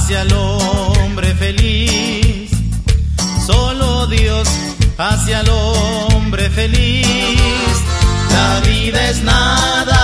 hace al hombre feliz. Solo Dios hace al hombre feliz. La vida es nada